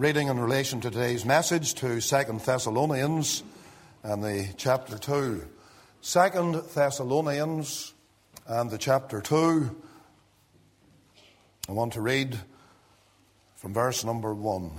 reading in relation to today's message to 2 Thessalonians and the chapter 2. 2 Thessalonians and the chapter 2. I want to read from verse number 1.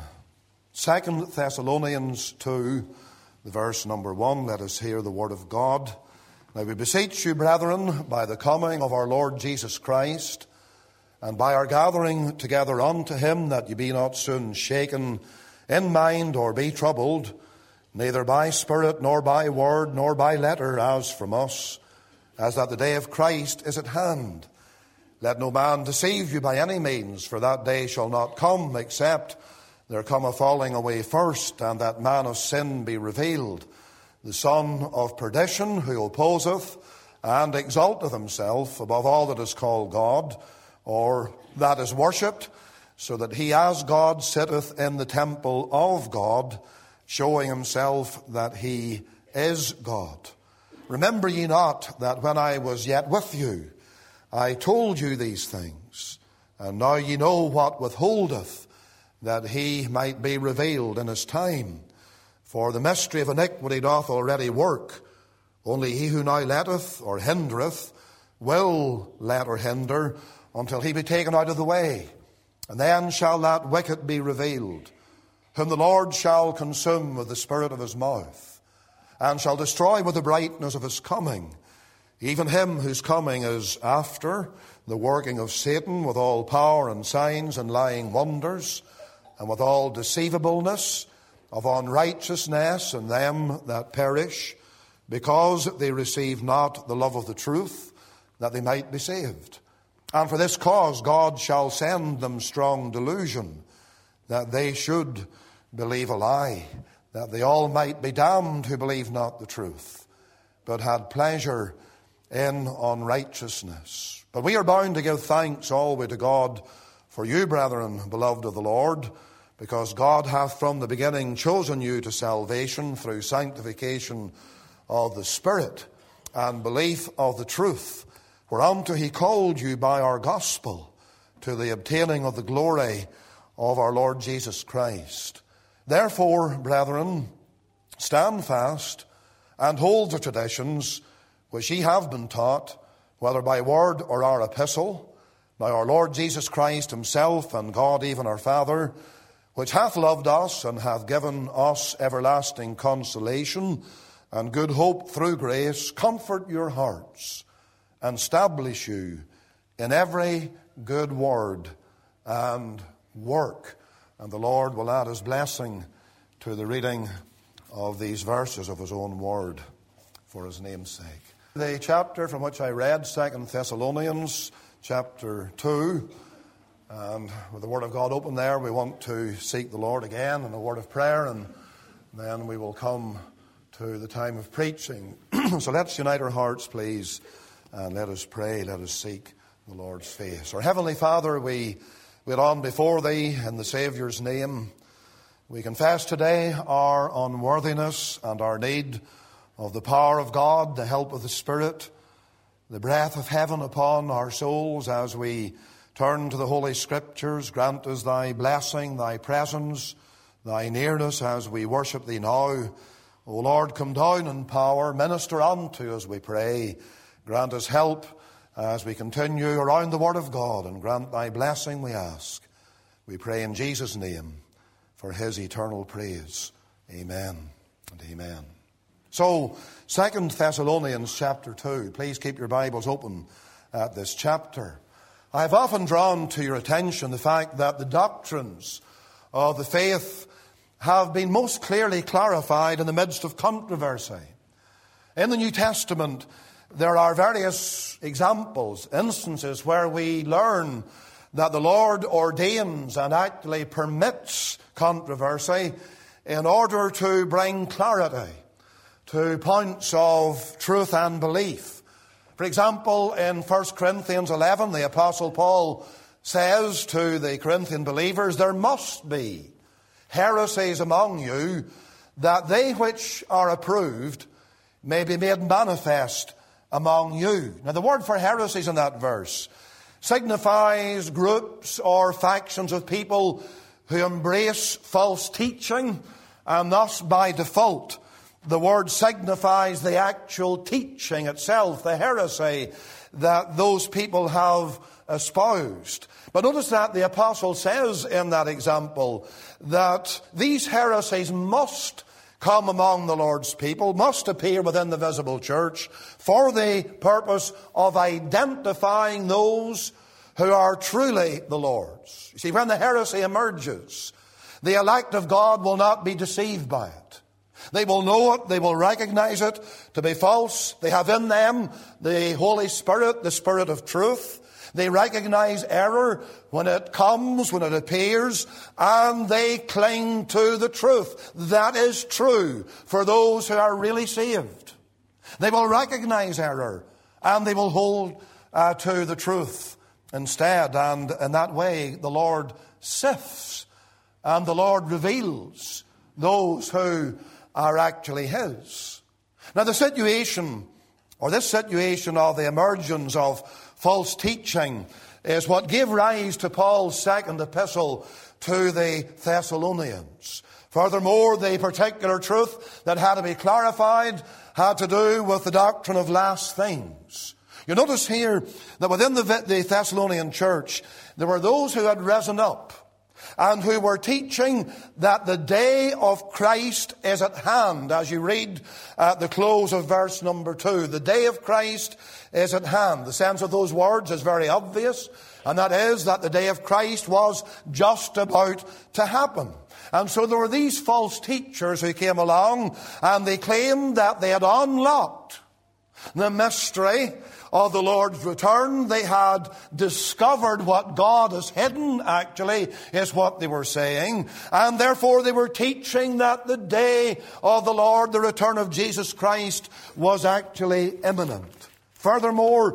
2 Thessalonians 2, the verse number 1. Let us hear the word of God. Now we beseech you, brethren, by the coming of our Lord Jesus Christ, and by our gathering together unto him, that ye be not soon shaken in mind or be troubled, neither by spirit, nor by word, nor by letter, as from us, as that the day of Christ is at hand. Let no man deceive you by any means, for that day shall not come, except there come a falling away first, and that man of sin be revealed, the son of perdition, who opposeth and exalteth himself above all that is called God, or that is worshipped, so that he as God sitteth in the temple of God, showing himself that he is God. Remember ye not that when I was yet with you, I told you these things, and now ye know what withholdeth, that he might be revealed in his time. For the mystery of iniquity doth already work. Only he who now letteth or hindereth will let or hinder, until he be taken out of the way. And then shall that wicked be revealed, whom the Lord shall consume with the spirit of his mouth, and shall destroy with the brightness of his coming, even him whose coming is after the working of Satan, with all power and signs and lying wonders, and with all deceivableness of unrighteousness in them that perish, because they receive not the love of the truth, that they might be saved. And for this cause God shall send them strong delusion, that they should believe a lie, that they all might be damned who believe not the truth, but had pleasure in unrighteousness. But we are bound to give thanks always to God for you, brethren, beloved of the Lord, because God hath from the beginning chosen you to salvation through sanctification of the Spirit and belief of the truth, whereunto he called you by our gospel, to the obtaining of the glory of our Lord Jesus Christ. Therefore, brethren, stand fast and hold the traditions which ye have been taught, whether by word or our epistle. Now our Lord Jesus Christ himself, and God even our Father, which hath loved us and hath given us everlasting consolation and good hope through grace, comfort your hearts, and establish you in every good word and work. And the Lord will add his blessing to the reading of these verses of his own word for his name's sake. The chapter from which I read, 2 Thessalonians chapter 2, and with the word of God open there, we want to seek the Lord again in a word of prayer, and then we will come to the time of preaching. So let's unite our hearts, please, and let us pray, let us seek the Lord's face. Our Heavenly Father, we wait on before Thee in the Saviour's name. We confess today our unworthiness and our need of the power of God, the help of the Spirit, the breath of heaven upon our souls as we turn to the Holy Scriptures. Grant us Thy blessing, Thy presence, Thy nearness as we worship Thee now. O Lord, come down in power, minister unto us, we pray. Grant us help as we continue around the Word of God, and grant Thy blessing, we ask. We pray in Jesus' name for His eternal praise. Amen and amen. So, 2 Thessalonians chapter 2. Please keep your Bibles open at this chapter. I have often drawn to your attention the fact that the doctrines of the faith have been most clearly clarified in the midst of controversy. In the New Testament, there are various examples, instances where we learn that the Lord ordains and actually permits controversy in order to bring clarity to points of truth and belief. For example, in 1 Corinthians 11, the Apostle Paul says to the Corinthian believers, there must be heresies among you, that they which are approved may be made manifest among you. Now, the word for heresies in that verse signifies groups or factions of people who embrace false teaching, and thus by default the word signifies the actual teaching itself, the heresy that those people have espoused. But notice that the apostle says in that example that these heresies must come among the Lord's people, must appear within the visible church for the purpose of identifying those who are truly the Lord's. You see, when the heresy emerges, the elect of God will not be deceived by it. They will know it, they will recognize it to be false. They have in them the Holy Spirit, the Spirit of truth. They recognize error when it comes, when it appears, and they cling to the truth. That is true for those who are really saved. They will recognize error, and they will hold to the truth instead. And in that way, the Lord sifts, and the Lord reveals those who are actually His. Now, this situation of the emergence of false teaching is what gave rise to Paul's second epistle to the Thessalonians. Furthermore, the particular truth that had to be clarified had to do with the doctrine of last things. You notice here that within the Thessalonian church, there were those who had risen up and who were teaching that the day of Christ is at hand. As you read at the close of verse number 2, the day of Christ is at hand. The sense of those words is very obvious, and that is that the day of Christ was just about to happen. And so there were these false teachers who came along, and they claimed that they had unlocked the mystery of the Lord's return. They had discovered what God has hidden, actually, is what they were saying. And therefore they were teaching that the day of the Lord, the return of Jesus Christ, was actually imminent. Furthermore,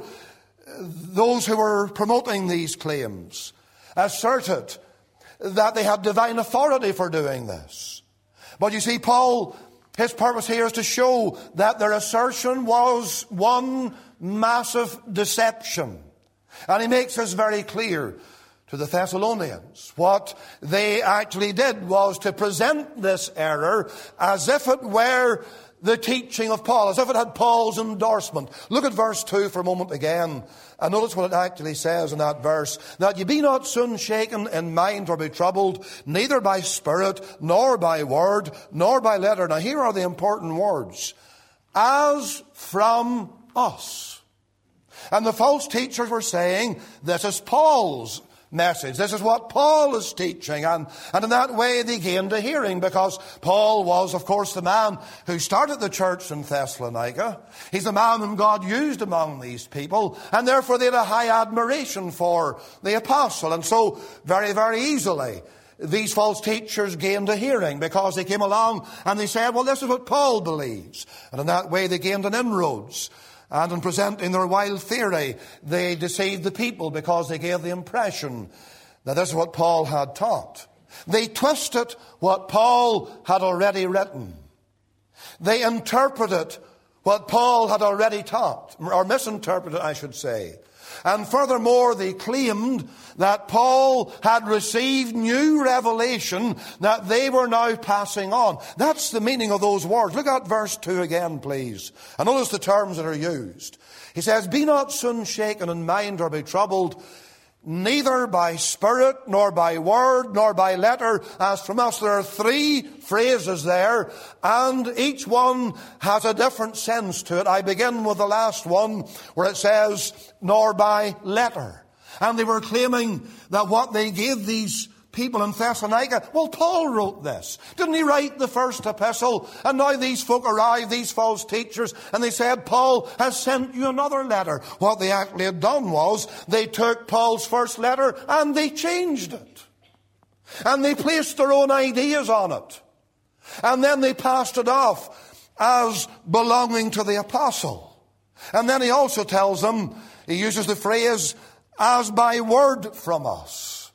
those who were promoting these claims asserted that they had divine authority for doing this. But you see, Paul, his purpose here is to show that their assertion was one massive deception. And he makes this very clear to the Thessalonians. What they actually did was to present this error as if it were the teaching of Paul, as if it had Paul's endorsement. Look at verse 2 for a moment again, and notice what it actually says in that verse. That ye be not soon shaken in mind or be troubled, neither by spirit, nor by word, nor by letter. Now here are the important words. As from us. And the false teachers were saying, this is Paul's message. This is what Paul is teaching. And in that way they gained a hearing, because Paul was, of course, the man who started the church in Thessalonica. He's the man whom God used among these people. And therefore they had a high admiration for the apostle. And so very, very easily these false teachers gained a hearing, because they came along and they said, well, this is what Paul believes. And in that way they gained an inroads. And in presenting their wild theory, they deceived the people, because they gave the impression that this is what Paul had taught. They twisted what Paul had already written. They interpreted what Paul had already taught, or misinterpreted, I should say. And furthermore, they claimed that Paul had received new revelation that they were now passing on. That's the meaning of those words. Look at verse 2 again, please. And notice the terms that are used. He says, be not soon shaken in mind or be troubled, neither by spirit, nor by word, nor by letter, as from us. There are three phrases there, and each one has a different sense to it. I begin with the last one, where it says, nor by letter. And they were claiming that what they gave these people in Thessalonica, well, Paul wrote this. Didn't he write the first epistle? And now these folk arrived, these false teachers, and they said, Paul has sent you another letter. What they actually had done was, they took Paul's first letter and they changed it. And they placed their own ideas on it. And then they passed it off as belonging to the apostle. And then he also tells them, he uses the phrase, as by word from us.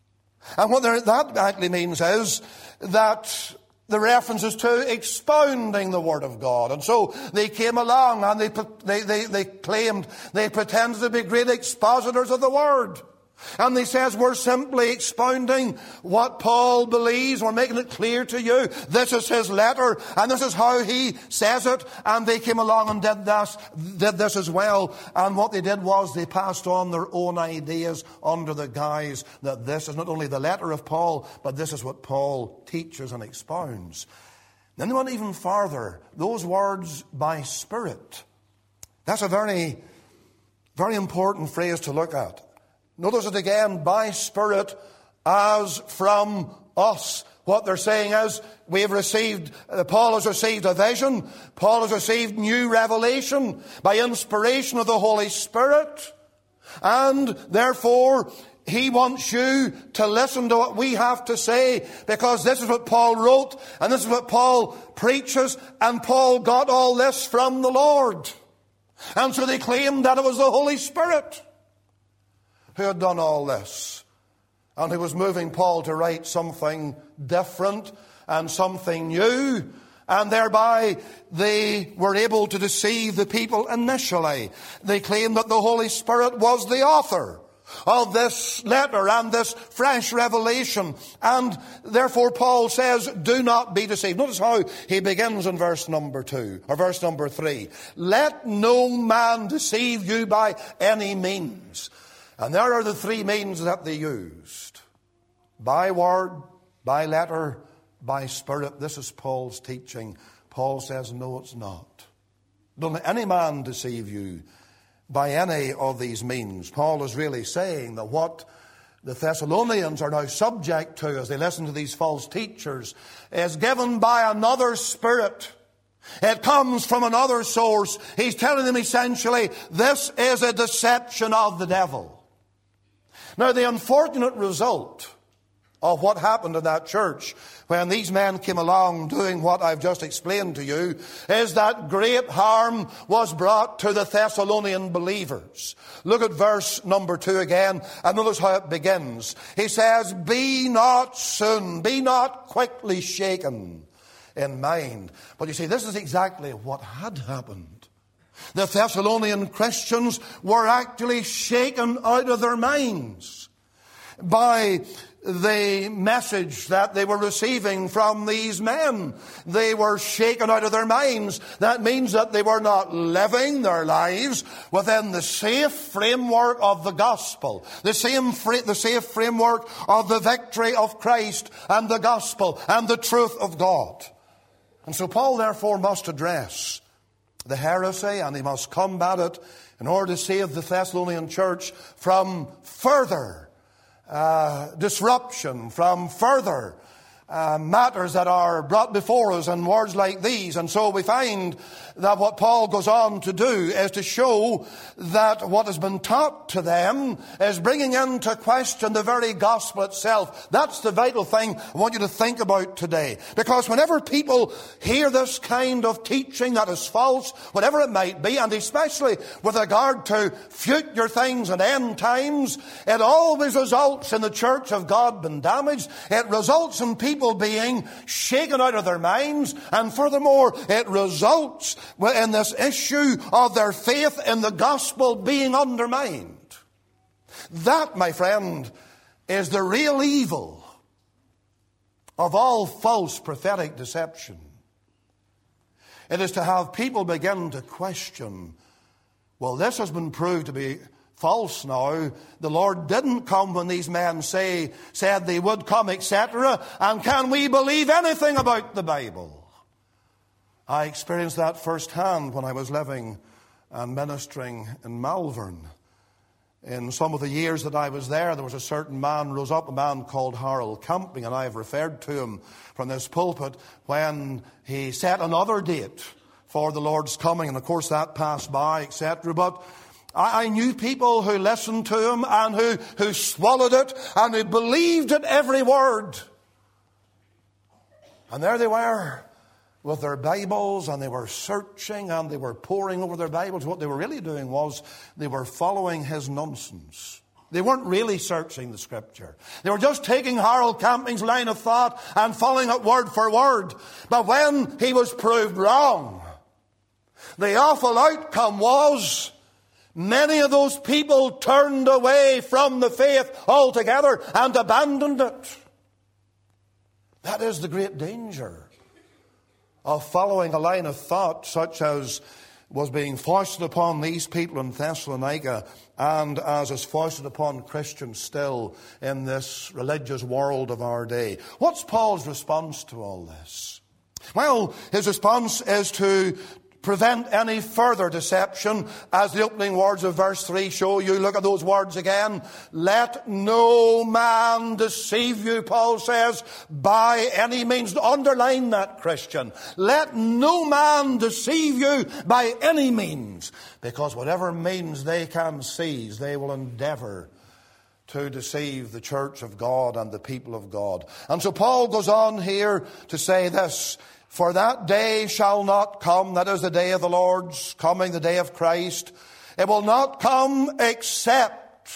And what that actually means is that the reference is to expounding the Word of God. And so they came along and they claimed, they pretended to be great expositors of the Word. And he says, we're simply expounding what Paul believes. We're making it clear to you. This is his letter, and this is how he says it. And they came along and did this as well. And what they did was they passed on their own ideas under the guise that this is not only the letter of Paul, but this is what Paul teaches and expounds. Then they went even farther. Those words, by Spirit. That's a very, very important phrase to look at. Notice it again, by Spirit, as from us. What they're saying is, Paul has received a vision. Paul has received new revelation by inspiration of the Holy Spirit. And therefore, he wants you to listen to what we have to say, because this is what Paul wrote, and this is what Paul preaches, and Paul got all this from the Lord. And so they claimed that it was the Holy Spirit who had done all this, and who was moving Paul to write something different and something new, and thereby they were able to deceive the people initially. They claimed that the Holy Spirit was the author of this letter and this fresh revelation, and therefore Paul says, do not be deceived. Notice how he begins in verse number 2, or verse number 3. Let no man deceive you by any means. And there are the three means that they used. By word, by letter, by Spirit. This is Paul's teaching. Paul says, no, it's not. Don't let any man deceive you by any of these means. Paul is really saying that what the Thessalonians are now subject to as they listen to these false teachers is given by another spirit. It comes from another source. He's telling them essentially, this is a deception of the devil. Now, the unfortunate result of what happened in that church when these men came along doing what I've just explained to you is that great harm was brought to the Thessalonian believers. Look at verse number 2 again, and notice how it begins. He says, be not quickly shaken in mind. But you see, this is exactly what had happened. The Thessalonian Christians were actually shaken out of their minds by the message that they were receiving from these men. They were shaken out of their minds. That means that they were not living their lives within the safe framework of the gospel, the safe framework of the victory of Christ and the gospel and the truth of God. And so Paul therefore must address the heresy, and he must combat it in order to save the Thessalonian church from further disruption, from further matters that are brought before us in words like these. And so we find that what Paul goes on to do is to show that what has been taught to them is bringing into question the very gospel itself. That's the vital thing I want you to think about today. Because whenever people hear this kind of teaching that is false, whatever it might be, and especially with regard to future things and end times, it always results in the church of God being damaged. It results in people being shaken out of their minds, and furthermore, it results in this issue of their faith in the gospel being undermined. That, my friend, is the real evil of all false prophetic deception. It is to have people begin to question, well, this has been proved to be false now. The Lord didn't come when these men said they would come, etc. And can we believe anything about the Bible? I experienced that firsthand when I was living and ministering in Malvern. In some of the years that I was there was a certain man rose up, a man called Harold Camping, and I have referred to him from this pulpit when he set another date for the Lord's coming. And of course that passed by, etc. But I knew people who listened to him and who swallowed it and who believed it every word. And there they were with their Bibles, and they were searching and they were poring over their Bibles. What they were really doing was they were following his nonsense. They weren't really searching the Scripture. They were just taking Harold Camping's line of thought and following it word for word. But when he was proved wrong, the awful outcome was Many of those people turned away from the faith altogether and abandoned it. That is the great danger of following a line of thought such as was being foisted upon these people in Thessalonica, and as is foisted upon Christians still in this religious world of our day. What's Paul's response to all this? Well, his response is to prevent any further deception, as the opening words of verse 3 show you. Look at those words again. Let no man deceive you, Paul says, by any means. Underline that, Christian. Let no man deceive you by any means. Because whatever means they can seize, they will endeavor to deceive the church of God and the people of God. And so Paul goes on here to say this: for that day shall not come, that is the day of the Lord's coming, the day of Christ. It will not come except,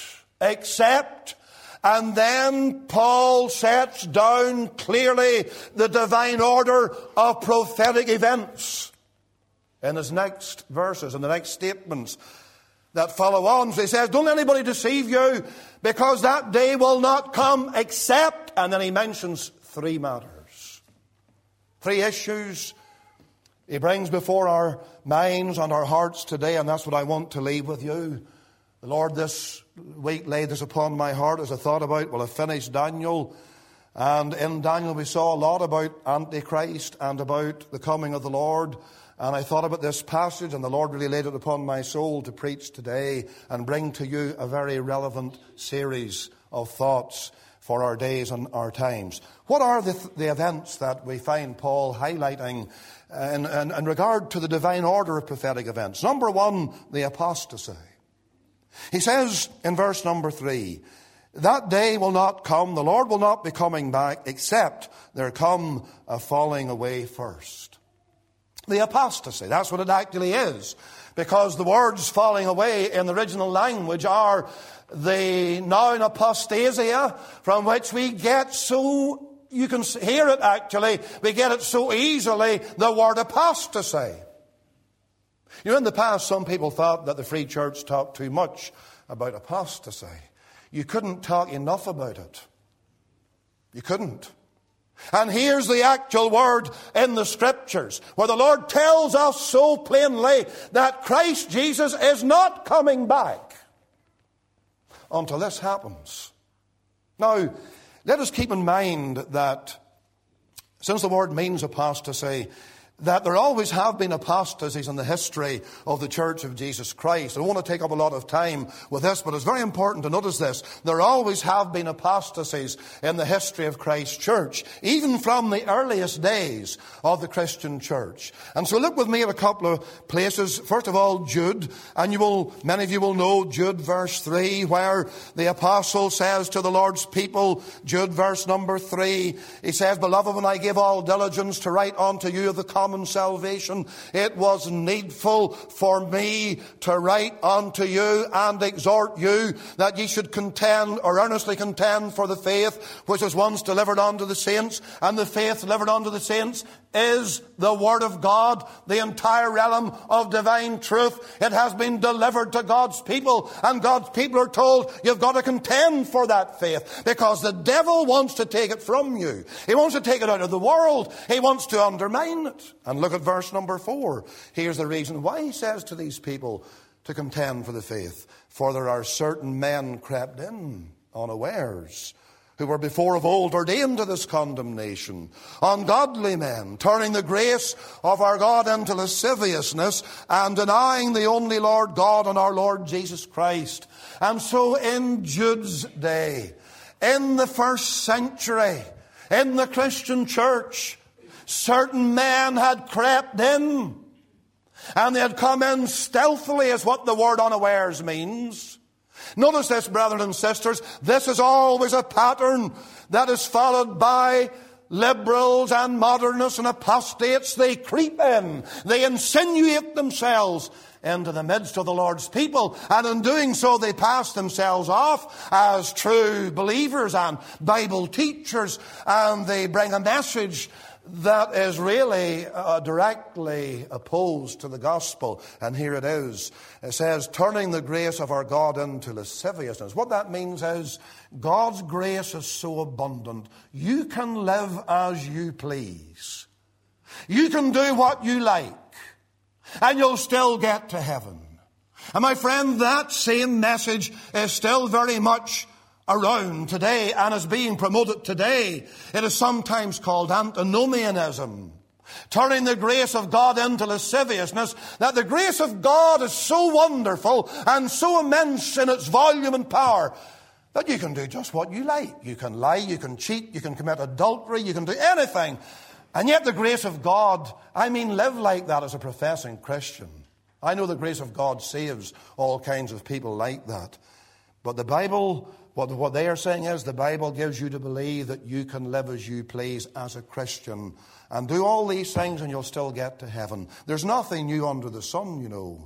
and then Paul sets down clearly the divine order of prophetic events in his next verses and the next statements that follow on. So he says, don't let anybody deceive you, because that day will not come except, and then he mentions three matters. Three issues he brings before our minds and our hearts today, and that's what I want to leave with you. The Lord this week laid this upon my heart as I thought about, well, I finished Daniel, and in Daniel we saw a lot about Antichrist and about the coming of the Lord, and I thought about this passage, and the Lord really laid it upon my soul to preach today and bring to you a very relevant series of thoughts for our days and our times. What are the events that we find Paul highlighting in regard to the divine order of prophetic events? Number one, the apostasy. He says in verse number 3, that day will not come, the Lord will not be coming back, except there come a falling away first. The apostasy, that's what it actually is. Because the words falling away in the original language are the noun apostasia, from which we get so, you can hear it actually, we get it so easily, the word apostasy. You know, in the past, some people thought that the Free Church talked too much about apostasy. You couldn't talk enough about it. You couldn't. And here's the actual word in the Scriptures, where the Lord tells us so plainly that Christ Jesus is not coming back until this happens. Now, let us keep in mind that since the word means apostasy, that there always have been apostasies in the history of the Church of Jesus Christ. I don't want to take up a lot of time with this, but it's very important to notice this. There always have been apostasies in the history of Christ's church, even from the earliest days of the Christian church. And so look with me at a couple of places. First of all, Jude, and many of you will know Jude verse 3, where the apostle says to the Lord's people, Jude verse number 3, he says, Beloved, when I give all diligence to write unto you of the common salvation, it was needful for me to write unto you and exhort you that ye should contend, or earnestly contend, for the faith which was once delivered unto the saints. And the faith delivered unto the saints is the Word of God, the entire realm of divine truth. It has been delivered to God's people, and God's people are told, you've got to contend for that faith, because the devil wants to take it from you. He wants to take it out of the world. He wants to undermine it. And look at verse number 4. Here's the reason why he says to these people to contend for the faith. For there are certain men crept in unawares, who were before of old ordained to this condemnation, ungodly men, turning the grace of our God into lasciviousness, and denying the only Lord God and our Lord Jesus Christ. And so in Jude's day, in the first century, in the Christian church, certain men had crept in, and they had come in stealthily, is what the word unawares means. Notice this, brethren and sisters, this is always a pattern that is followed by liberals and modernists and apostates. They creep in, they insinuate themselves into the midst of the Lord's people, and in doing so they pass themselves off as true believers and Bible teachers, and they bring a message that is really directly opposed to the gospel. And here it is. It says, turning the grace of our God into lasciviousness. What that means is God's grace is so abundant, you can live as you please. You can do what you like, and you'll still get to heaven. And my friend, that same message is still very much around today and is being promoted today. It is sometimes called antinomianism, turning the grace of God into lasciviousness, that the grace of God is so wonderful and so immense in its volume and power that you can do just what you like. You can lie, you can cheat, you can commit adultery, you can do anything. And yet the grace of God, live like that as a professing Christian. I know the grace of God saves all kinds of people like that. But the Bible, what they are saying is the Bible gives you to believe that you can live as you please as a Christian and do all these things and you'll still get to heaven. There's nothing new under the sun, you know,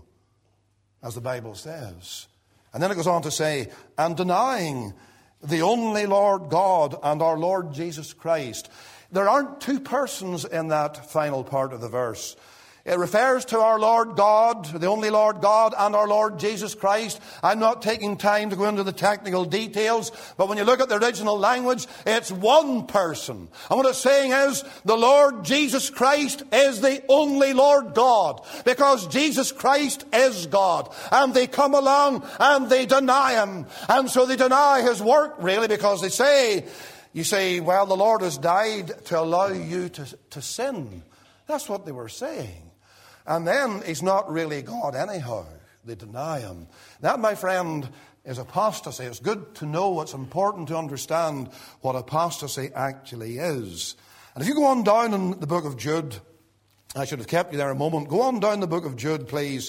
as the Bible says. And then it goes on to say, and denying the only Lord God and our Lord Jesus Christ. There aren't two persons in that final part of the verse. It refers to our Lord God, the only Lord God, and our Lord Jesus Christ. I'm not taking time to go into the technical details, but when you look at the original language, it's one person. And what it's saying is, the Lord Jesus Christ is the only Lord God, because Jesus Christ is God. And they come along and they deny Him. And so they deny His work, really, because they say, you say, well, the Lord has died to allow you to sin. That's what they were saying. And then He's not really God anyhow. They deny Him. That, my friend, is apostasy. It's good to know, it's important to understand what apostasy actually is. And if you go on down in the book of Jude, I should have kept you there a moment. Go on down the book of Jude, please,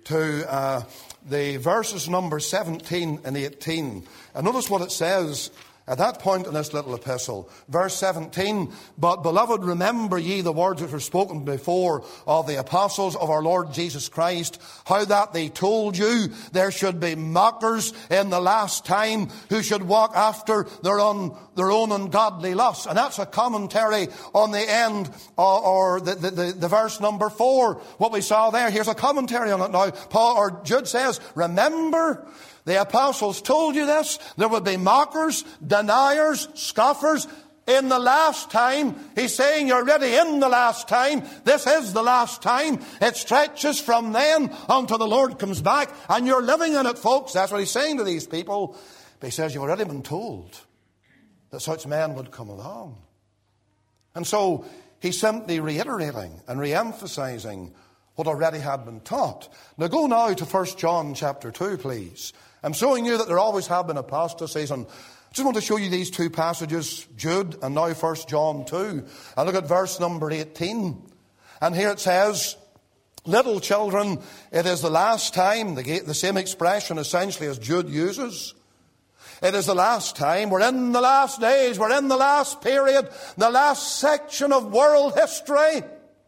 to the verses number 17 and 18. And notice what it says at that point in this little epistle. Verse 17, but beloved, remember ye the words which were spoken before of the apostles of our Lord Jesus Christ, how that they told you there should be mockers in the last time who should walk after their own ungodly lusts. And that's a commentary on the end, or the verse number 4, what we saw there. Here's a commentary on it now. Jude says, remember, the apostles told you this. There would be mockers, deniers, scoffers in the last time. He's saying you're already in the last time. This is the last time. It stretches from then until the Lord comes back. And you're living in it, folks. That's what he's saying to these people. But he says you've already been told that such men would come along. And so he's simply reiterating and re-emphasizing what already had been taught. Now go now to 1 John chapter 2, please. I'm showing you that there always have been apostasies, and I just want to show you these two passages, Jude and now 1 John 2. And look at verse number 18. And here it says, little children, it is the last time, the same expression essentially as Jude uses. It is the last time. We're in the last days. We're in the last period, the last section of world history.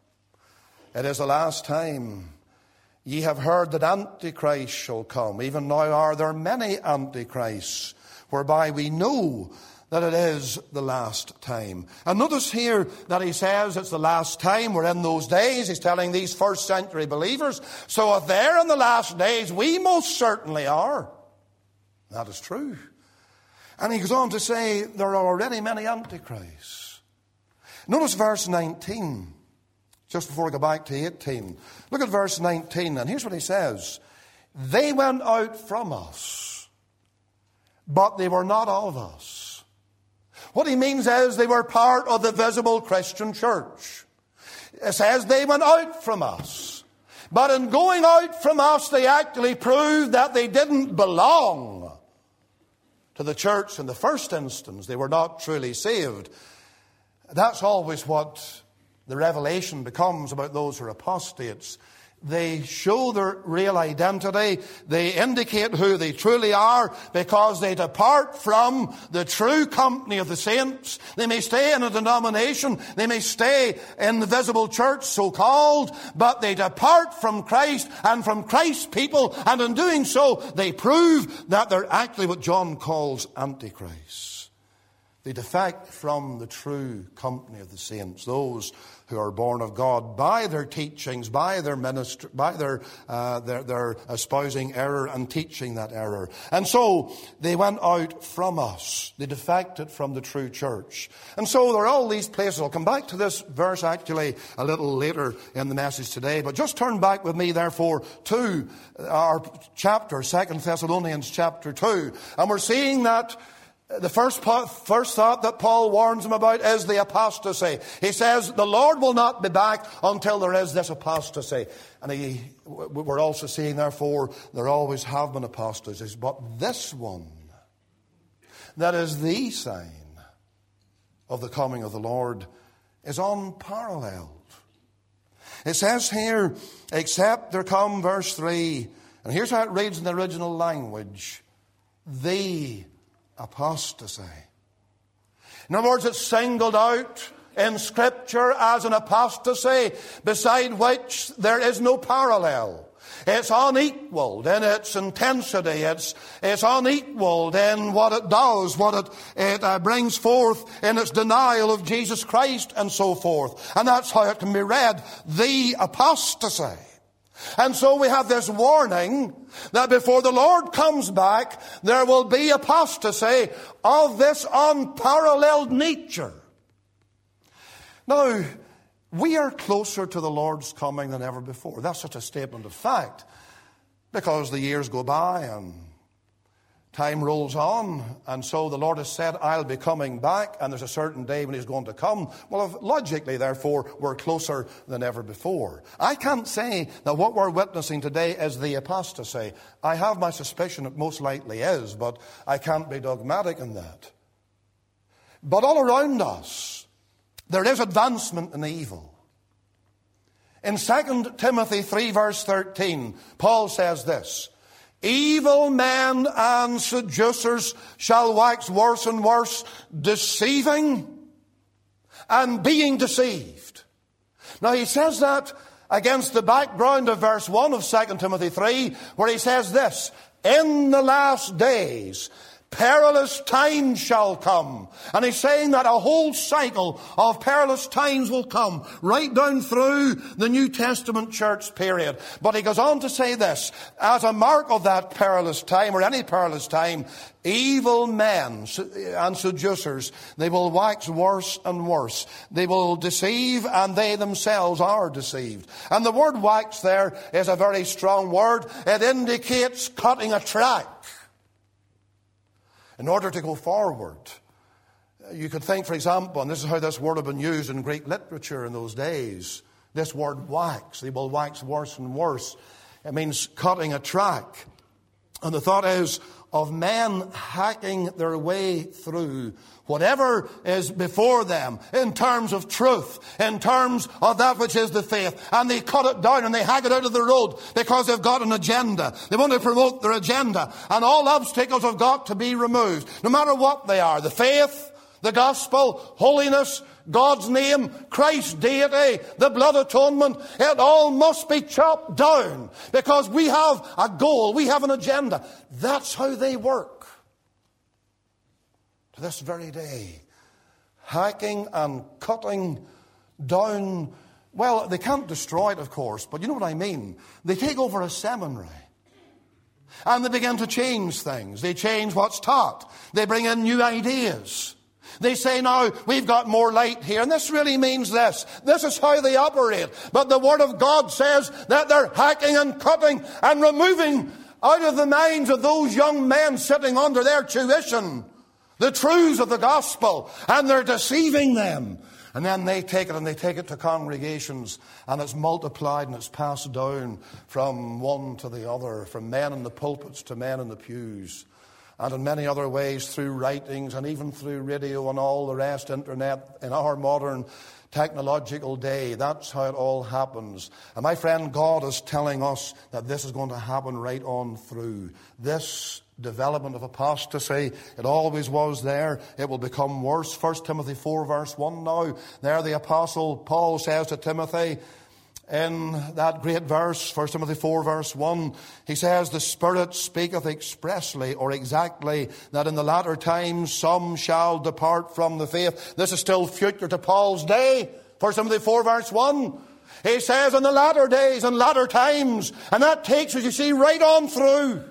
It is the last time. Ye have heard that Antichrist shall come. Even now are there many Antichrists, whereby we know that it is the last time. And notice here that he says it's the last time. We're in those days. He's telling these first century believers. So if they're in the last days, we most certainly are. That is true. And he goes on to say there are already many Antichrists. Notice verse 19. Just before we go back to 18. Look at verse 19, and here's what he says. They went out from us, but they were not of us. What he means is they were part of the visible Christian church. It says they went out from us. But in going out from us, they actually proved that they didn't belong to the church in the first instance. They were not truly saved. That's always what the revelation becomes about those who are apostates. They show their real identity. They indicate who they truly are because they depart from the true company of the saints. They may stay in a denomination. They may stay in the visible church, so-called, but they depart from Christ and from Christ's people. And in doing so, they prove that they're actually what John calls antichrists. They defect from the true company of the saints, those who are born of God by their teachings, by their ministry, by their espousing error and teaching that error. And so they went out from us. They defected from the true church. And so there are all these places. I'll come back to this verse actually a little later in the message today. But just turn back with me, therefore, to our chapter, 2 Thessalonians chapter 2. And we're seeing that the first thought that Paul warns them about is the apostasy. He says the Lord will not be back until there is this apostasy. And we're also seeing, therefore, there always have been apostasies. But this one, that is the sign of the coming of the Lord, is unparalleled. It says here, except there come, verse 3, and here's how it reads in the original language, the apostasy. In other words, it's singled out in Scripture as an apostasy beside which there is no parallel. It's unequaled in its intensity. It's unequaled in what it does, what it brings forth in its denial of Jesus Christ and so forth. And that's how it can be read, the apostasy. And so we have this warning that before the Lord comes back, there will be apostasy of this unparalleled nature. Now, we are closer to the Lord's coming than ever before. That's such a statement of fact, because the years go by and time rolls on, and so the Lord has said, I'll be coming back, and there's a certain day when He's going to come. Well, logically, therefore, we're closer than ever before. I can't say that what we're witnessing today is the apostasy. I have my suspicion it most likely is, but I can't be dogmatic in that. But all around us, there is advancement in evil. In 2 Timothy 3, verse 13, Paul says this, evil men and seducers shall wax worse and worse, deceiving and being deceived. Now he says that against the background of verse 1 of 2 Timothy 3, where he says this, in the last days perilous times shall come. And he's saying that a whole cycle of perilous times will come right down through the New Testament church period. But he goes on to say this, as a mark of that perilous time, or any perilous time, evil men and seducers, they will wax worse and worse. They will deceive, and they themselves are deceived. And the word wax there is a very strong word. It indicates cutting a track. In order to go forward, you could think, for example, and this is how this word had been used in Greek literature in those days, this word wax, they will wax worse and worse. It means cutting a track. And the thought is of men hacking their way through whatever is before them in terms of truth, in terms of that which is the faith. And they cut it down and they hack it out of the road because they've got an agenda. They want to promote their agenda. And all obstacles have got to be removed, no matter what they are. The faith, the gospel, holiness, God's name, Christ's deity, the blood atonement, it all must be chopped down because we have a goal, we have an agenda. That's how they work. To this very day, hacking and cutting down, well, they can't destroy it, of course, but you know what I mean. They take over a seminary and they begin to change things. They change what's taught. They bring in new ideas. They say, now, we've got more light here, and this really means this. This is how they operate. But the Word of God says that they're hacking and cutting and removing out of the minds of those young men sitting under their tuition the truths of the gospel, and they're deceiving them. And then they take it and they take it to congregations, and it's multiplied and it's passed down from one to the other, from men in the pulpits to men in the pews. And in many other ways through writings and even through radio and all the rest, internet, in our modern technological day. That's how it all happens. And my friend, God is telling us that this is going to happen right on through. This development of apostasy, it always was there. It will become worse. 1 Timothy 4 verse 1 now. There the apostle Paul says to Timothy, in that great verse, 1 Timothy 4 verse 1, he says, the Spirit speaketh expressly or exactly that in the latter times some shall depart from the faith. This is still future to Paul's day. 1 Timothy 4 verse 1. He says in the latter days and latter times, and that takes us, you see, right on through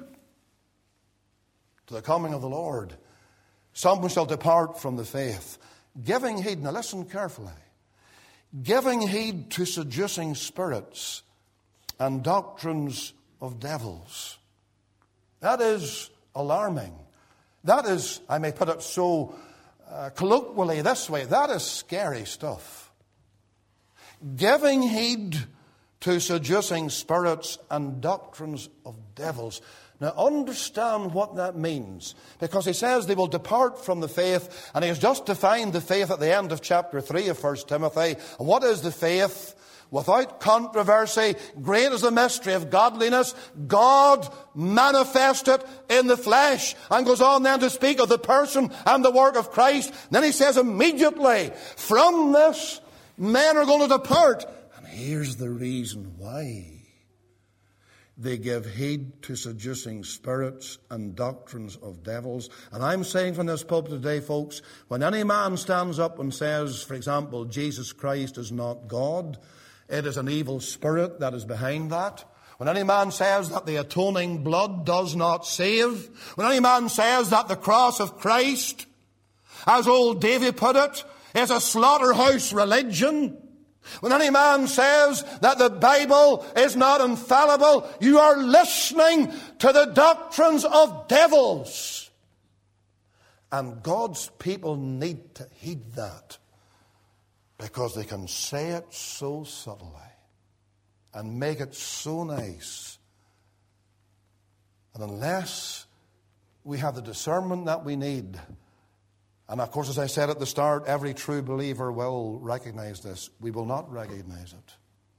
to the coming of the Lord. Some shall depart from the faith, giving heed, now listen carefully, giving heed to seducing spirits and doctrines of devils. That is alarming. That is, I may put it so colloquially this way, that is scary stuff. Giving heed to seducing spirits and doctrines of devils. Now understand what that means, because he says they will depart from the faith, and he has just defined the faith at the end of chapter 3 of 1 Timothy. And what is the faith? Without controversy, great is the mystery of godliness. God manifested in the flesh. And goes on then to speak of the person and the work of Christ. Then he says immediately, from this men are going to depart. And here's the reason why. They give heed to seducing spirits and doctrines of devils. And I'm saying from this pulpit today, folks, when any man stands up and says, for example, Jesus Christ is not God, it is an evil spirit that is behind that. When any man says that the atoning blood does not save, when any man says that the cross of Christ, as old David put it, is a slaughterhouse religion, when any man says that the Bible is not infallible, you are listening to the doctrines of devils. And God's people need to heed that, because they can say it so subtly and make it so nice. And unless we have the discernment that we need, and of course, as I said at the start, every true believer will recognize this. We will not recognize it.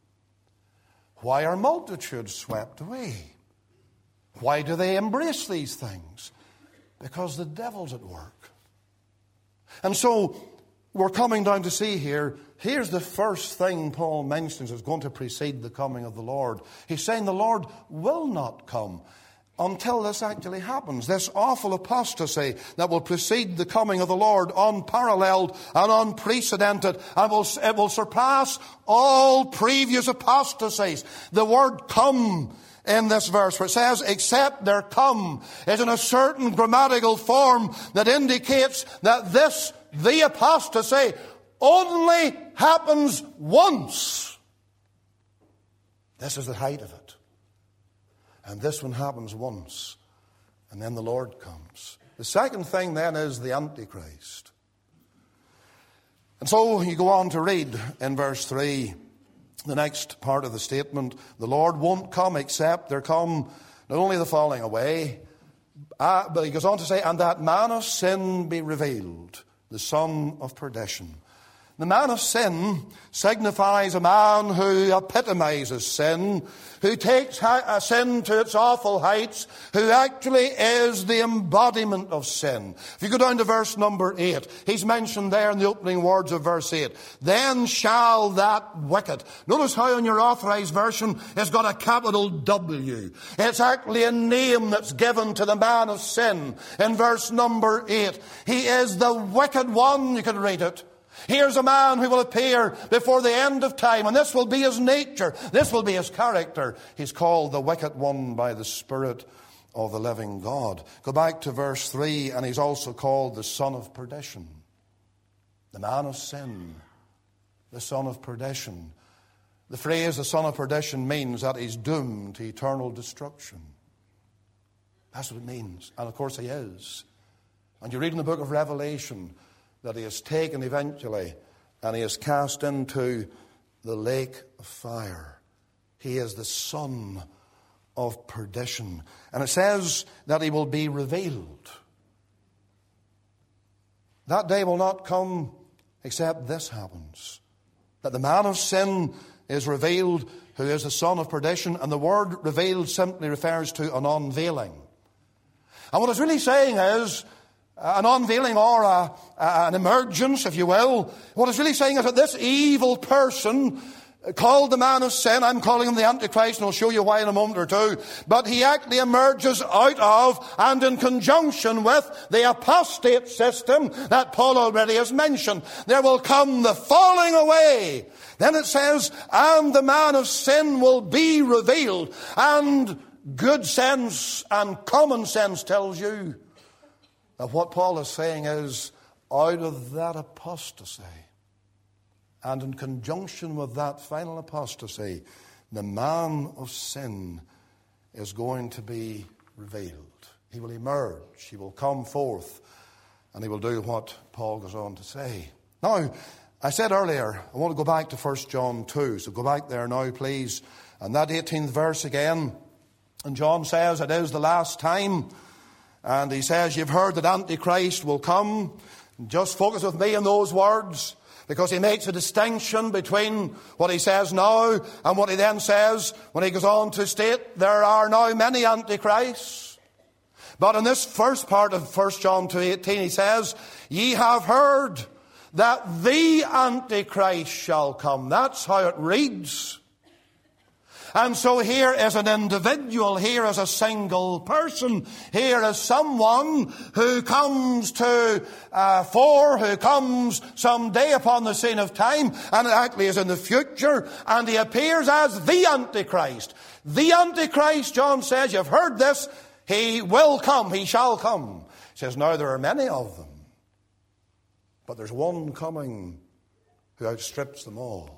Why are multitudes swept away? Why do they embrace these things? Because the devil's at work. And so, we're coming down to see here, here's the first thing Paul mentions is going to precede the coming of the Lord. He's saying the Lord will not come until this actually happens. This awful apostasy that will precede the coming of the Lord, unparalleled and unprecedented, and it will surpass all previous apostasies. The word come in this verse, where it says, except there come, is in a certain grammatical form that indicates that this, the apostasy, only happens once. This is the height of it. And this one happens once. And then the Lord comes. The second thing then is the Antichrist. And so you go on to read in verse 3, the next part of the statement, the Lord won't come except there come not only the falling away, but he goes on to say, and that man of sin be revealed, the son of perdition. The man of sin signifies a man who epitomizes sin, who takes sin to its awful heights, who actually is the embodiment of sin. If you go down to verse number 8, he's mentioned there in the opening words of verse 8, then shall that wicked. Notice how in your authorized version it's got a capital W. It's actually a name that's given to the man of sin. In verse number 8, he is the wicked one, you can read it. Here's a man who will appear before the end of time, and this will be his nature. This will be his character. He's called the wicked one by the Spirit of the living God. Go back to verse 3, and he's also called the son of perdition. The man of sin, the son of perdition. The phrase the son of perdition means that he's doomed to eternal destruction. That's what it means. And of course he is. And you read in the book of Revelation that he is taken eventually and he is cast into the lake of fire. He is the son of perdition. And it says that he will be revealed. That day will not come except this happens. That the man of sin is revealed, who is the son of perdition. And the word revealed simply refers to an unveiling. And what it's really saying is an unveiling or an emergence, if you will. What it's really saying is that this evil person called the man of sin. I'm calling him the Antichrist, and I'll show you why in a moment or two. But he actually emerges out of and in conjunction with the apostate system that Paul already has mentioned. There will come the falling away. Then it says, and the man of sin will be revealed. And good sense and common sense tells you that what Paul is saying is, out of that apostasy, and in conjunction with that final apostasy, the man of sin is going to be revealed. He will emerge, he will come forth, and he will do what Paul goes on to say. Now, I said earlier, I want to go back to 1 John 2, so go back there now, please. And that 18th verse again, and John says it is the last time, and he says, you've heard that Antichrist will come. Just focus with me on those words, because he makes a distinction between what he says now and what he then says when he goes on to state there are now many antichrists. But in this first part of 1 John 2:18 he says, ye have heard that the Antichrist shall come. That's how it reads. And so here is an individual, here is a single person, here is someone who comes to fore, who comes someday upon the scene of time, and it actually is in the future, and he appears as the Antichrist. The Antichrist, John says, you've heard this, he will come, he shall come. He says, now there are many of them, but there's one coming who outstrips them all.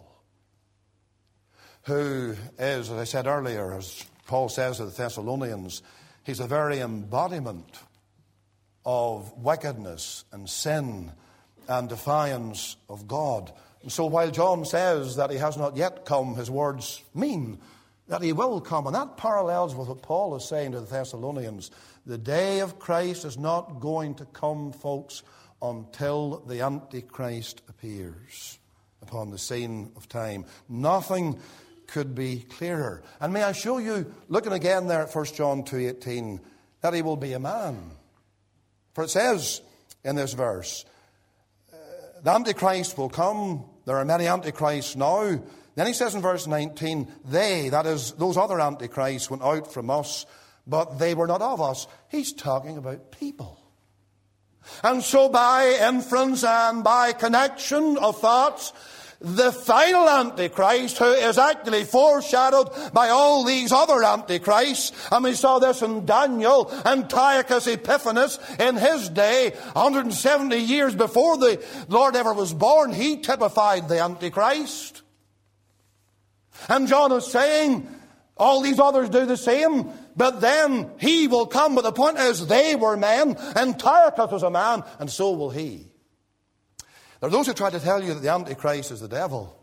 Who is, as I said earlier, as Paul says to the Thessalonians, he's a very embodiment of wickedness and sin and defiance of God. And so while John says that he has not yet come, his words mean that he will come. And that parallels with what Paul is saying to the Thessalonians. The day of Christ is not going to come, folks, until the Antichrist appears upon the scene of time. Nothing could be clearer. And may I show you, looking again there at 1 John 2:18, that he will be a man. For it says in this verse, the Antichrist will come. There are many Antichrists now. Then he says in verse 19, they, that is, those other Antichrists went out from us, but they were not of us. He's talking about people. And so by inference and by connection of thoughts, the final Antichrist, who is actually foreshadowed by all these other Antichrists, and we saw this in Daniel, Antiochus Epiphanes, in his day, 170 years before the Lord ever was born, he typified the Antichrist. And John is saying, all these others do the same, but then he will come. But the point is, they were men, Antiochus was a man, and so will he. There are those who try to tell you that the Antichrist is the devil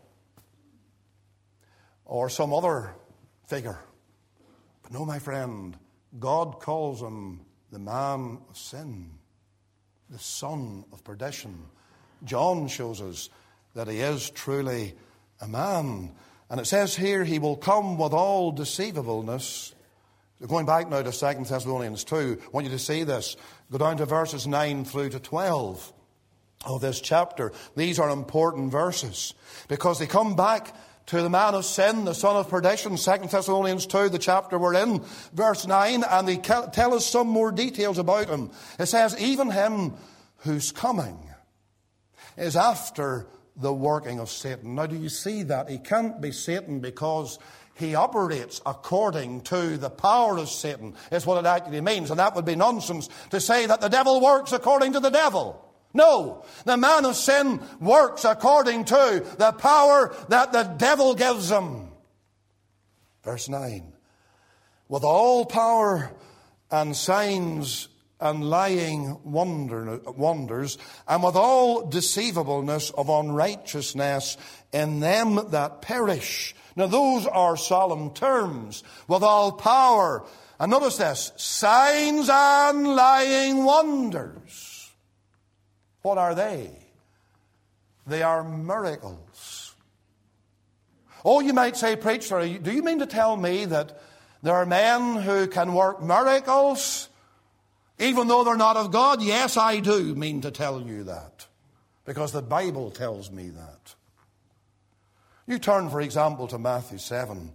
or some other figure. But no, my friend, God calls him the man of sin, the son of perdition. John shows us that he is truly a man. And it says here, he will come with all deceivableness. Going back now to 2 Thessalonians 2, I want you to see this. Go down to verses 9 through to 12. Of this chapter. These are important verses because they come back to the man of sin, the son of perdition, 2 Thessalonians 2, the chapter we're in, verse 9, and they tell us some more details about him. It says, even him whose coming is after the working of Satan. Now, do you see that? He can't be Satan because he operates according to the power of Satan, is what it actually means. And that would be nonsense to say that the devil works according to the devil. No, the man of sin works according to the power that the devil gives him. Verse 9. With all power and signs and lying wonders, and with all deceivableness of unrighteousness in them that perish. Now those are solemn terms. With all power. And notice this. Signs and lying wonders. What are they? They are miracles. Oh, you might say, preacher, do you mean to tell me that there are men who can work miracles even though they're not of God? Yes, I do mean to tell you that, because the Bible tells me that. You turn, for example, to Matthew 7,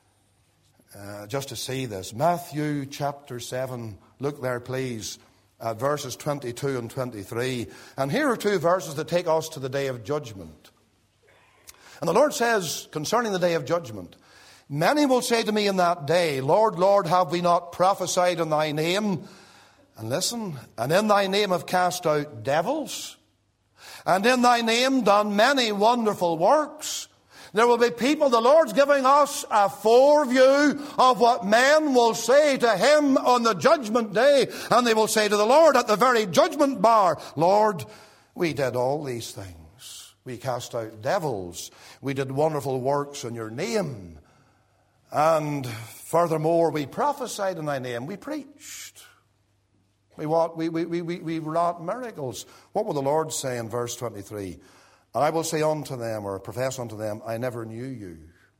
just to see this. Matthew chapter 7, look there, please, at verses 22 and 23. And here are two verses that take us to the day of judgment. And the Lord says, concerning the day of judgment, many will say to me in that day, Lord, Lord, have we not prophesied in thy name? And listen, and in thy name have cast out devils, and in thy name done many wonderful works. There will be people, the Lord's giving us a foreview of what men will say to him on the judgment day. And they will say to the Lord at the very judgment bar, Lord, we did all these things. We cast out devils. We did wonderful works in your name. And furthermore, we prophesied in thy name. We preached. We wrought miracles. What will the Lord say in verse 23? I will say unto them, or profess unto them, I never knew you.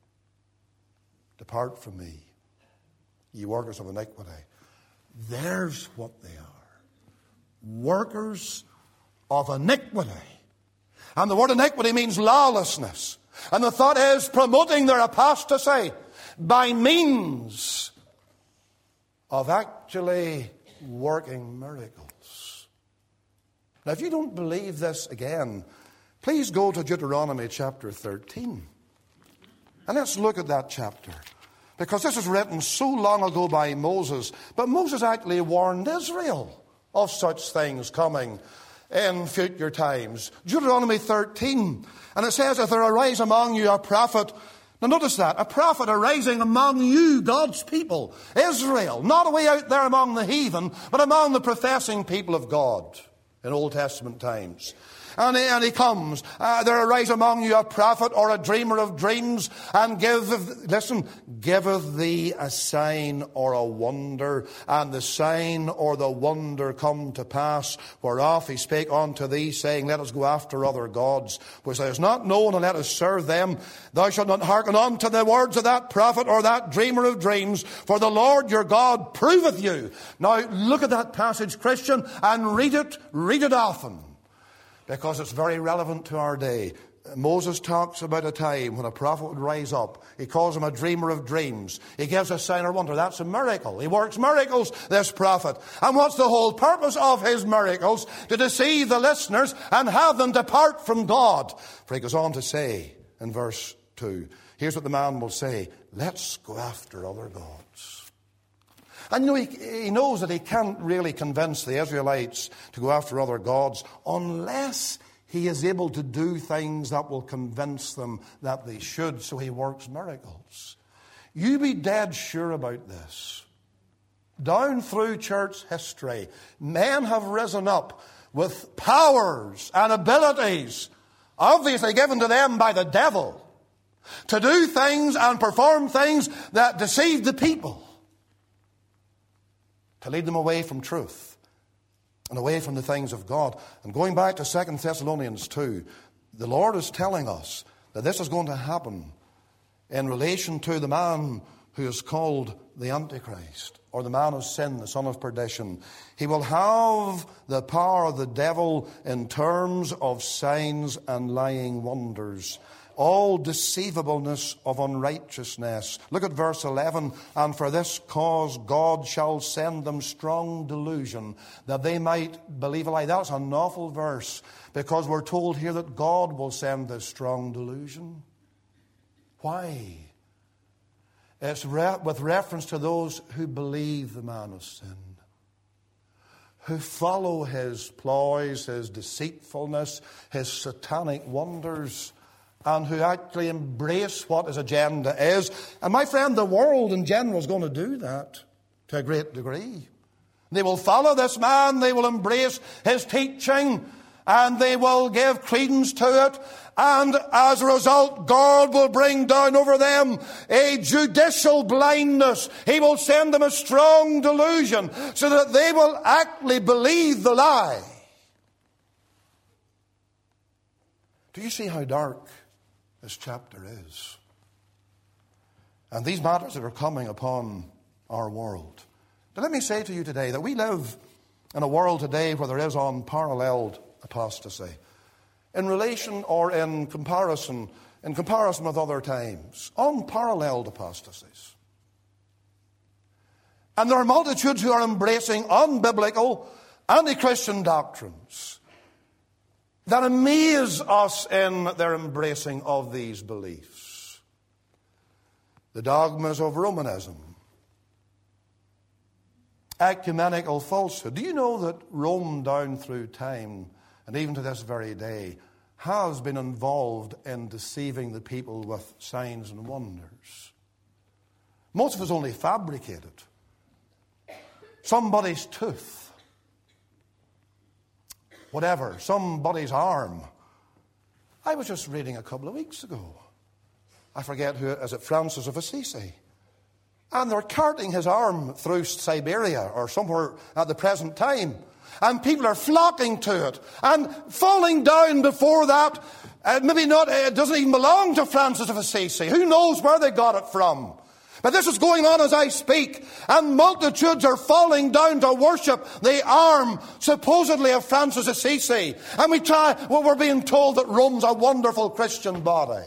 Depart from me, ye workers of iniquity. There's what they are. Workers of iniquity. And the word iniquity means lawlessness. And the thought is promoting their apostasy by means of actually working miracles. Now, if you don't believe this again, please go to Deuteronomy chapter 13. And let's look at that chapter. Because this is written so long ago by Moses. But Moses actually warned Israel of such things coming in future times. Deuteronomy 13. And it says, if there arise among you a prophet. Now notice that. A prophet arising among you, God's people. Israel. Not away out there among the heathen, but among the professing people of God in Old Testament times. And he comes. There arise among you a prophet or a dreamer of dreams, and giveth thee a sign or a wonder. And the sign or the wonder come to pass, whereof he spake unto thee, saying, let us go after other gods, which thou hast not known, and let us serve them. Thou shalt not hearken unto the words of that prophet or that dreamer of dreams, for the Lord your God proveth you. Now look at that passage, Christian, and read it often. Because it's very relevant to our day. Moses talks about a time when a prophet would rise up. He calls him a dreamer of dreams. He gives a sign or wonder. That's a miracle. He works miracles, this prophet. And what's the whole purpose of his miracles? To deceive the listeners and have them depart from God. For he goes on to say in verse 2, here's what the man will say, let's go after other gods. And he knows that he can't really convince the Israelites to go after other gods unless he is able to do things that will convince them that they should. So he works miracles. You be dead sure about this. Down through church history, men have risen up with powers and abilities, obviously given to them by the devil, to do things and perform things that deceive the people, to lead them away from truth and away from the things of God. And going back to 2 Thessalonians 2, the Lord is telling us that this is going to happen in relation to the man who is called the Antichrist, or the man of sin, the son of perdition. He will have the power of the devil in terms of signs and lying wonders. All deceivableness of unrighteousness. Look at verse 11. And for this cause God shall send them strong delusion, that they might believe a lie. That's an awful verse, because we're told here that God will send this strong delusion. Why? It's with reference to those who believe the man of sin, who follow his ploys, his deceitfulness, his satanic wonders, and who actually embrace what his agenda is. And my friend, the world in general is going to do that to a great degree. They will follow this man, they will embrace his teaching, and they will give credence to it. And as a result, God will bring down over them a judicial blindness. He will send them a strong delusion so that they will actually believe the lie. Do you see how dark this chapter is? And these matters that are coming upon our world. Now let me say to you today that we live in a world today where there is unparalleled apostasy. In relation or in comparison in comparison with other times. Unparalleled apostasies. And there are multitudes who are embracing unbiblical, anti-Christian doctrines that amaze us in their embracing of these beliefs. The dogmas of Romanism. Ecumenical falsehood. Do you know that Rome down through time, and even to this very day, has been involved in deceiving the people with signs and wonders? Most of it's only fabricated. Somebody's tooth. Whatever. Somebody's arm. I was just reading a couple of weeks ago. I forget who, is it Francis of Assisi? And they're carting his arm through Siberia or somewhere at the present time. And people are flocking to it and falling down before that. Maybe not, it doesn't even belong to Francis of Assisi. Who knows where they got it from? But this is going on as I speak, and multitudes are falling down to worship the arm, supposedly, of Francis Assisi. And we're being told that Rome's a wonderful Christian body.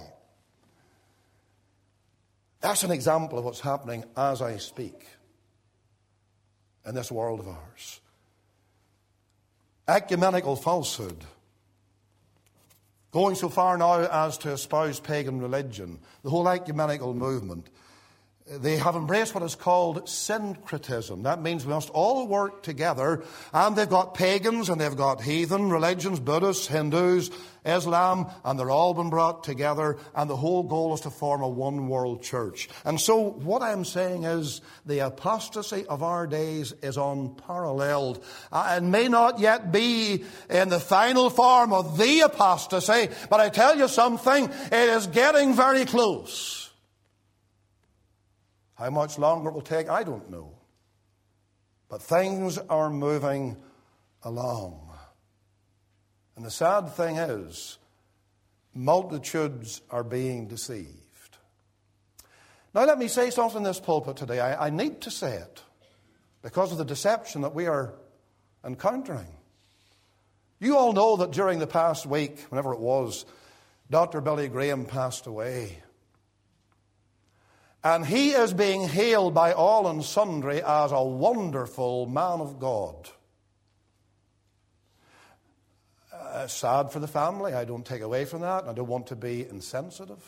That's an example of what's happening as I speak in this world of ours. Ecumenical falsehood. Going so far now as to espouse pagan religion. The whole ecumenical movement. They have embraced what is called syncretism. That means we must all work together. And they've got pagans and they've got heathen religions, Buddhists, Hindus, Islam, and they're all been brought together. And the whole goal is to form a one world church. And so what I'm saying is the apostasy of our days is unparalleled. It may not yet be in the final form of the apostasy, but I tell you something, it is getting very close. How much longer it will take, I don't know. But things are moving along. And the sad thing is, multitudes are being deceived. Now let me say something in this pulpit today. I need to say it because of the deception that we are encountering. You all know that during the past week, whenever it was, Dr. Billy Graham passed away. And he is being hailed by all and sundry as a wonderful man of God. Sad for the family. I don't take away from that. I don't want to be insensitive.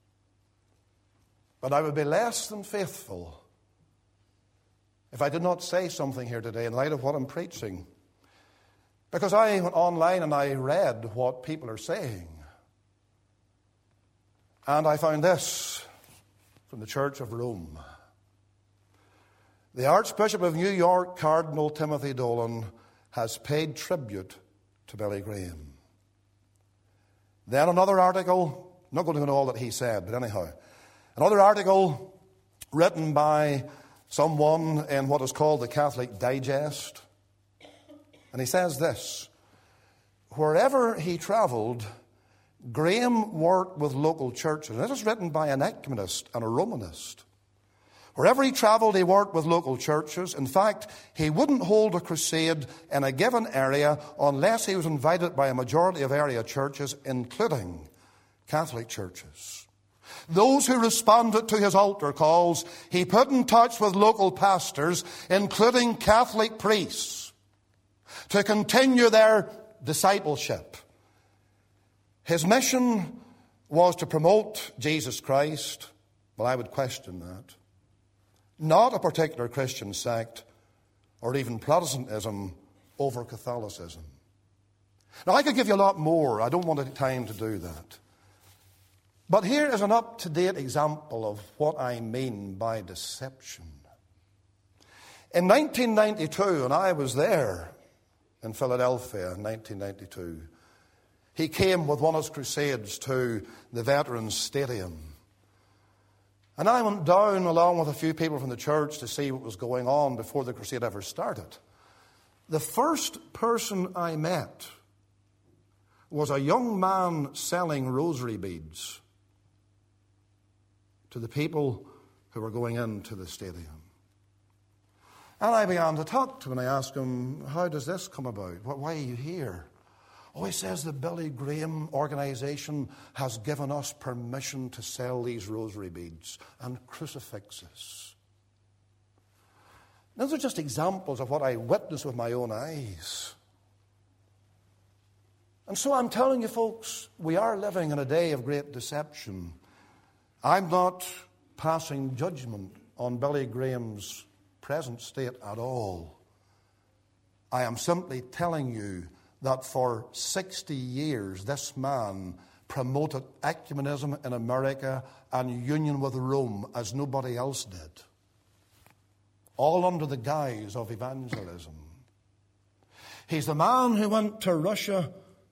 But I would be less than faithful if I did not say something here today in light of what I'm preaching. Because I went online and I read what people are saying. And I found this from the Church of Rome. The Archbishop of New York, Cardinal Timothy Dolan, has paid tribute to Billy Graham. Then another article, I'm not going to go into all that he said, but anyhow, another article written by someone in what is called the Catholic Digest. And he says this: wherever he traveled, Graham worked with local churches. And this is written by an ecumenist and a Romanist. Wherever he traveled, he worked with local churches. In fact, he wouldn't hold a crusade in a given area unless he was invited by a majority of area churches, including Catholic churches. Those who responded to his altar calls, he put in touch with local pastors, including Catholic priests, to continue their discipleship. His mission was to promote Jesus Christ. Well, I would question that. Not a particular Christian sect or even Protestantism over Catholicism. Now, I could give you a lot more. I don't want the time to do that. But here is an up-to-date example of what I mean by deception. In 1992, and I was there in Philadelphia in 1992, he came with one of his crusades to the Veterans Stadium. And I went down along with a few people from the church to see what was going on before the crusade ever started. The first person I met was a young man selling rosary beads to the people who were going into the stadium. And I began to talk to him, and I asked him, how does this come about? Why are you here? Oh, he says the Billy Graham organization has given us permission to sell these rosary beads and crucifixes. Those are just examples of what I witnessed with my own eyes. And so I'm telling you, folks, we are living in a day of great deception. I'm not passing judgment on Billy Graham's present state at all. I am simply telling you that for 60 years this man promoted ecumenism in America and union with Rome as nobody else did, all under the guise of evangelism. He's the man who went to Russia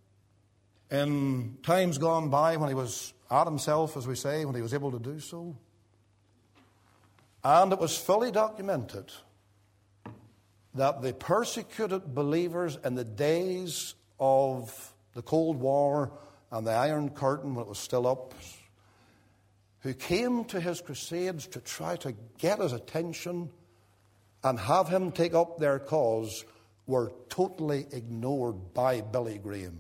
in times gone by when he was at himself, as we say, when he was able to do so. And it was fully documented that the persecuted believers in the days of the Cold War and the Iron Curtain, when it was still up, who came to his crusades to try to get his attention and have him take up their cause, were totally ignored by Billy Graham.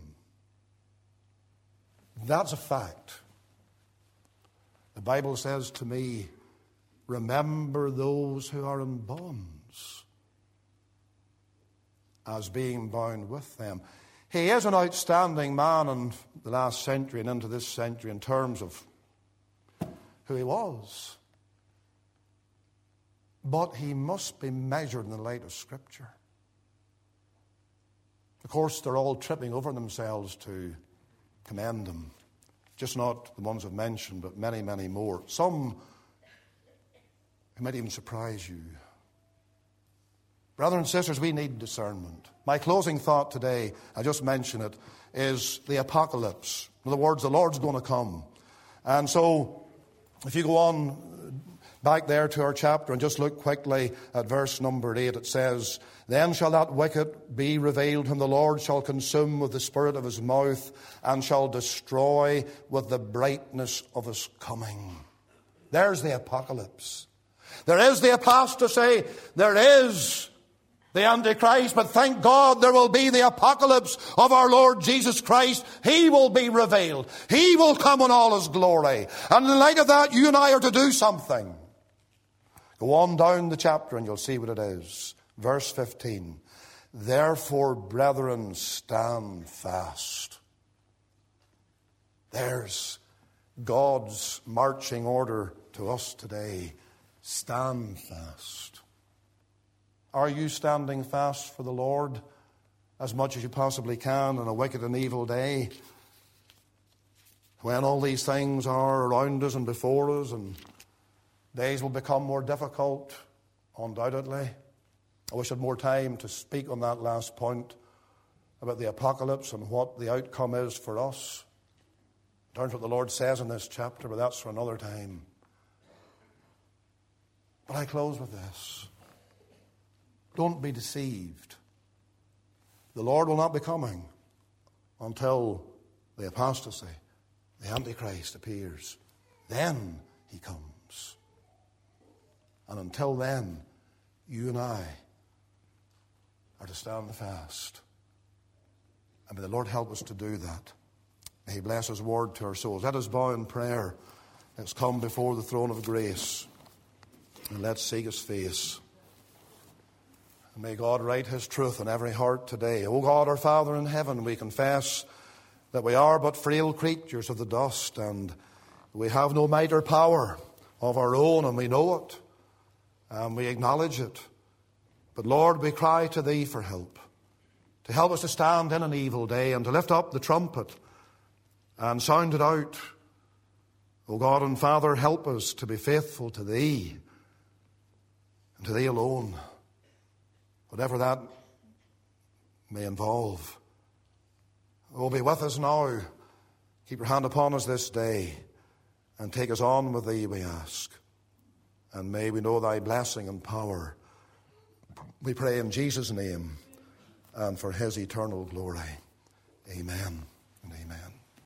That's a fact. The Bible says to me, remember those who are in bonds as being bound with them. He is an outstanding man in the last century and into this century in terms of who he was. But he must be measured in the light of Scripture. Of course, they're all tripping over themselves to commend him. Just not the ones I've mentioned, but many, many more. Some who might even surprise you. Brothers and sisters, we need discernment. My closing thought today, I just mentioned it, is the apocalypse. In other words, the Lord's going to come. And so, if you go on back there to our chapter and just look quickly at verse number 8, it says, then shall that wicked be revealed, whom the Lord shall consume with the spirit of his mouth, and shall destroy with the brightness of his coming. There's the apocalypse. There is the apostasy. There is the Antichrist. But thank God there will be the apocalypse of our Lord Jesus Christ. He will be revealed. He will come in all his glory. And in light of that, you and I are to do something. Go on down the chapter and you'll see what it is. Verse 15. Therefore, brethren, stand fast. There's God's marching order to us today. Stand fast. Are you standing fast for the Lord as much as you possibly can in a wicked and evil day? When all these things are around us and before us, and days will become more difficult, undoubtedly. I wish I had more time to speak on that last point about the apocalypse and what the outcome is for us. In terms of what the Lord says in this chapter, but that's for another time. But I close with this. Don't be deceived. The Lord will not be coming until the apostasy, the Antichrist, appears. Then he comes. And until then, you and I are to stand fast. And may the Lord help us to do that. May he bless his word to our souls. Let us bow in prayer. Let's come before the throne of grace. And let's seek his face. And may God write his truth in every heart today. O God, our Father in heaven, we confess that we are but frail creatures of the dust, and we have no might or power of our own, and we know it, and we acknowledge it. But Lord, we cry to thee for help, to help us to stand in an evil day and to lift up the trumpet and sound it out. O God and Father, help us to be faithful to thee and to thee alone, whatever that may involve. Oh, be with us now. Keep your hand upon us this day and take us on with thee, we ask. And may we know thy blessing and power. We pray in Jesus' name and for his eternal glory. Amen and amen.